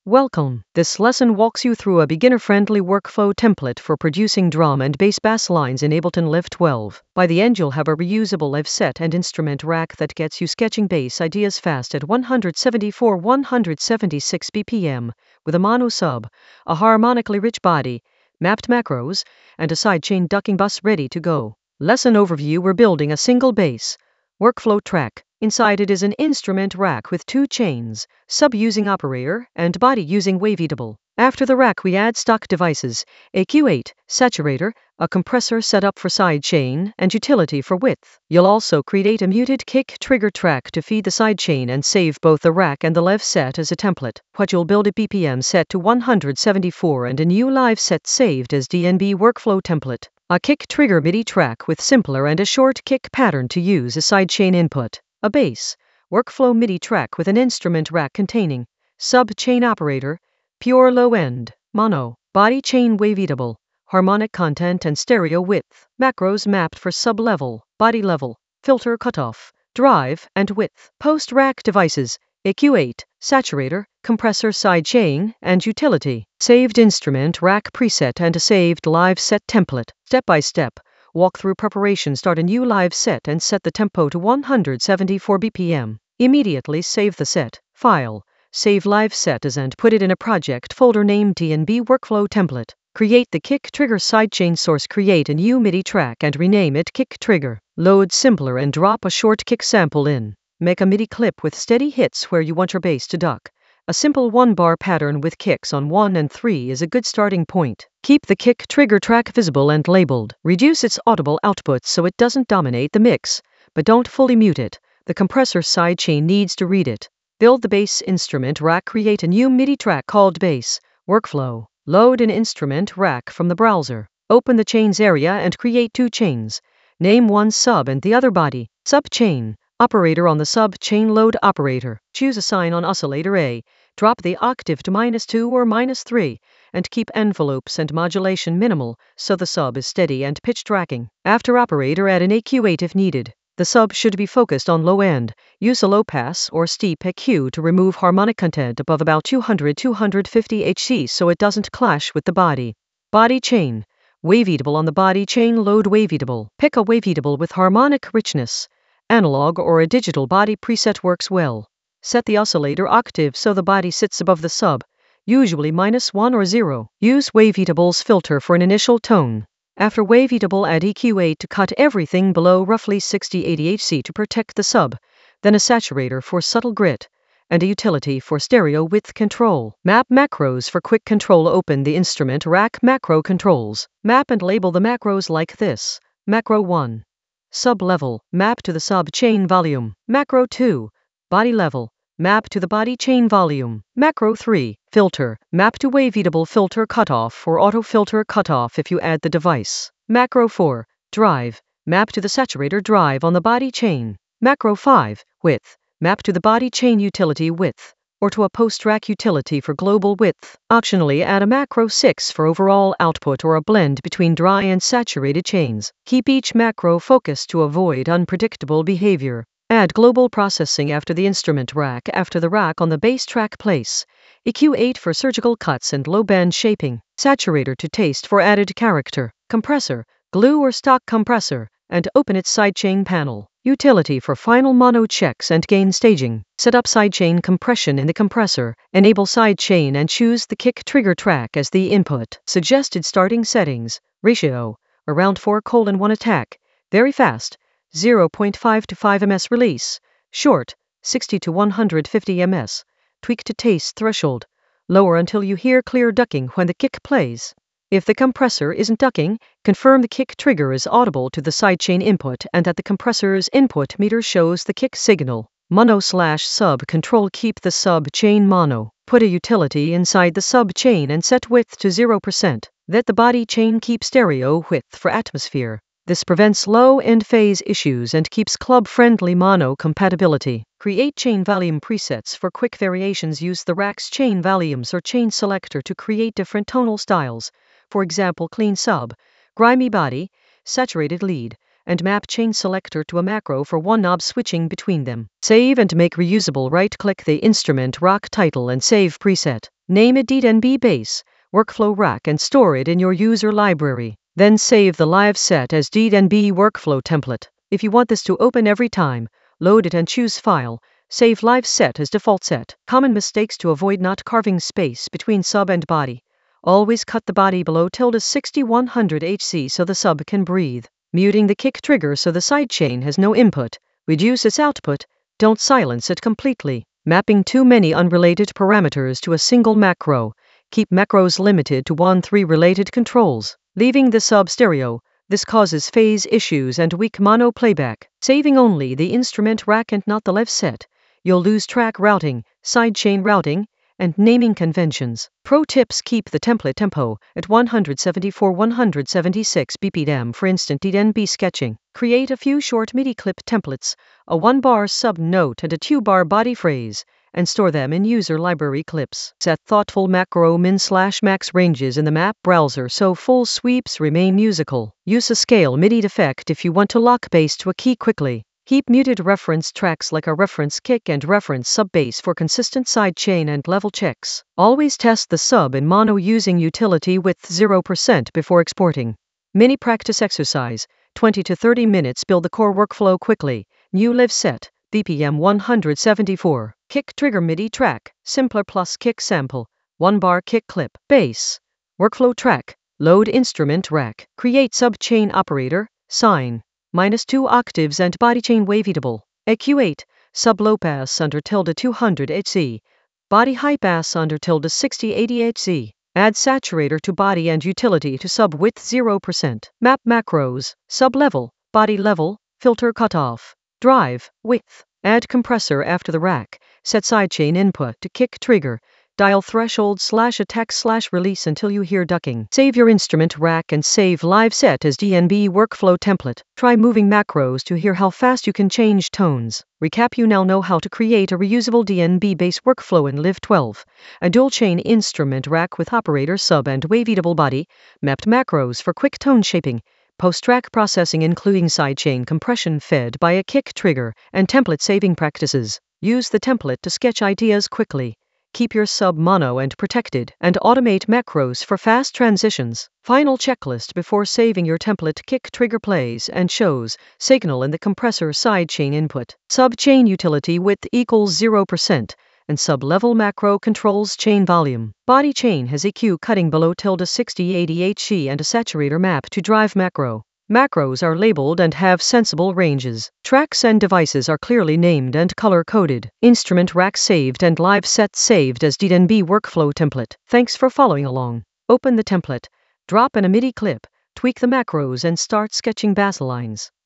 Welcome. This lesson walks you through a beginner-friendly workflow template for producing drum and bass lines in Ableton Live 12. By the end, you'll have a reusable live set and instrument rack that gets you sketching bass ideas fast at 174-176 BPM, with a mono sub, a harmonically rich body, mapped macros, and a sidechain ducking bus ready to go. Lesson overview: we're building a single bass workflow track. Inside it is an instrument rack with two chains, sub using operator and body using waveatable. After the rack we add stock devices, a Q8, saturator, a compressor set up for sidechain, and utility for width. You'll also create a muted kick trigger track to feed the sidechain and save both the rack and the live set as a template. What you'll build a BPM set to 174 and a new live set saved as DNB workflow template. A kick trigger MIDI track with simpler and a short kick pattern to use as sidechain input. A bass workflow MIDI track with an instrument rack containing sub-chain operator, pure low-end, mono, body chain waveatable, harmonic content and stereo width, macros mapped for sub-level, body level, filter cutoff, drive, and width. Post-rack devices, a Q8, saturator, compressor sidechain, and utility. Saved instrument rack preset and a saved live set template. Step by step. Walk through preparation. Start a new live set and set the tempo to 174 BPM. Immediately save the set file. Save live set as and put it in a project folder named DNB Workflow Template. Create the kick trigger sidechain source. Create a new MIDI track and rename it Kick Trigger. Load simpler and drop a short kick sample in. Make a MIDI clip with steady hits where you want your bass to duck. A simple one-bar pattern with kicks on 1 and 3 is a good starting point. Keep the kick trigger track visible and labeled. Reduce its audible output so it doesn't dominate the mix, but don't fully mute it. The compressor sidechain needs to read it. Build the bass instrument rack. Create a new MIDI track called Bass Workflow. Load an instrument rack from the browser. Open the chains area and create two chains. Name one sub and the other body. Sub-chain. Operator on the sub-chain. Load operator. Choose a sign on oscillator A. Drop the octave to -2 or -3, and keep envelopes and modulation minimal so the sub is steady and pitch tracking. After operator, add an AQ8 if needed. The sub should be focused on low end. Use a low pass or steep EQ to remove harmonic content above about 200-250 Hz so it doesn't clash with the body. Body chain. Waveatable on the body chain. Load waveatable. Pick a waveatable with harmonic richness. Analog or a digital body preset works well. Set the oscillator octave so the body sits above the sub, usually -1 or 0. Use waveatable's filter for an initial tone. After waveatable, add EQ8 to cut everything below roughly 60-80 Hz to protect the sub, then a saturator for subtle grit, and a utility for stereo width control. Map macros for quick control. Open the instrument rack macro controls. Map and label the macros like this. Macro 1. Sub-level, map to the sub-chain volume. Macro 2. Body level, map to the body chain volume. Macro 3. Filter, map to waveatable filter cutoff or auto filter cutoff if you add the device. Macro 4. Drive, map to the saturator drive on the body chain. Macro 5. Width, map to the body chain utility width, or to a post-rack utility for global width. Optionally, add a macro 6 for overall output or a blend between dry and saturated chains. Keep each macro focused to avoid unpredictable behavior. Add global processing after the instrument rack. After the rack on the bass track, place EQ8 for surgical cuts and low bend shaping. Saturator to taste for added character. Compressor, glue or stock compressor, and open its sidechain panel. Utility for final mono checks and gain staging. Set up sidechain compression in the compressor, enable sidechain and choose the kick trigger track as the input. Suggested starting settings. Ratio, around 4:1 attack. Very fast, 0.5 to 5 ms. Release, short, 60 to 150 ms. Tweak to taste threshold. Lower until you hear clear ducking when the kick plays. If the compressor isn't ducking, confirm the kick trigger is audible to the sidechain input and that the compressor's input meter shows the kick signal. Mono/sub control. Keep the sub-chain mono. Put a utility inside the sub-chain and set width to 0%. Let the body chain keep stereo width for atmosphere. This prevents low-end phase issues and keeps club-friendly mono compatibility. Create chain volume presets for quick variations. Use the rack's chain volumes or chain selector to create different tonal styles. For example, clean sub, grimy body, saturated lead, and map chain selector to a macro for one knob switching between them. Save and make reusable. Right-click the instrument rack title and save preset. Name it DNB Base Workflow Rack and store it in your user library. Then save the live set as DNB Workflow Template. If you want this to open every time, load it and choose File. Save live set as default set. Common mistakes to avoid: not carving space between sub and body. Always cut the body below ~6100 HC so the sub can breathe. Muting the kick trigger so the sidechain has no input. Reduce its output. Don't silence it completely. Mapping too many unrelated parameters to a single macro. Keep macros limited to 1-3 related controls. Leaving the sub stereo. This causes phase issues and weak mono playback. Saving only the instrument rack and not the live set. You'll lose track routing, sidechain routing, and naming conventions. Pro tips: keep the template tempo at 174-176 BPM for instant DNB sketching. Create a few short MIDI clip templates, a 1-bar sub note and a 2-bar body phrase, and store them in user library clips. Set thoughtful macro min/max ranges in the map browser so full sweeps remain musical. Use a scale MIDI effect if you want to lock bass to a key quickly. Keep muted reference tracks like a reference kick and reference sub bass for consistent sidechain and level checks. Always test the sub in mono using utility width 0% before exporting. Mini practice exercise, 20 to 30 minutes. Build the core workflow quickly. New live set, BPM 174. Kick trigger MIDI track, simpler plus kick sample, 1-bar kick clip, bass. Workflow track, load instrument rack. Create sub chain operator, sine. -2 octaves and body chain waveable. EQ8, sub low pass under ~200 HZ. Body high pass under ~60-80 HZ. Add saturator to body and utility to sub width 0%. Map macros, sub level, body level, filter cutoff. Drive, width. Add compressor after the rack. Set sidechain input to kick trigger. Dial threshold/attack/release until you hear ducking. Save your instrument rack and save live set as DNB workflow template. Try moving macros to hear how fast you can change tones. Recap: you now know how to create a reusable DNB bass workflow in Live 12. A dual chain instrument rack with operator sub and waveable body. Mapped macros for quick tone shaping. Post-track processing including sidechain compression fed by a kick trigger, and template saving practices. Use the template to sketch ideas quickly. Keep your sub mono and protected, and automate macros for fast transitions. Final checklist before saving your template: kick trigger plays and shows signal in the compressor sidechain input. Sub chain utility width equals 0%, and sub level macro controls chain volume. Body chain has EQ cutting below ~60-80 HZ and a saturator map to drive macro. Macros are labeled and have sensible ranges. Tracks and devices are clearly named and color-coded. Instrument rack saved and live set saved as DNB workflow template. Thanks for following along. Open the template, drop in a MIDI clip, tweak the macros and start sketching bass lines.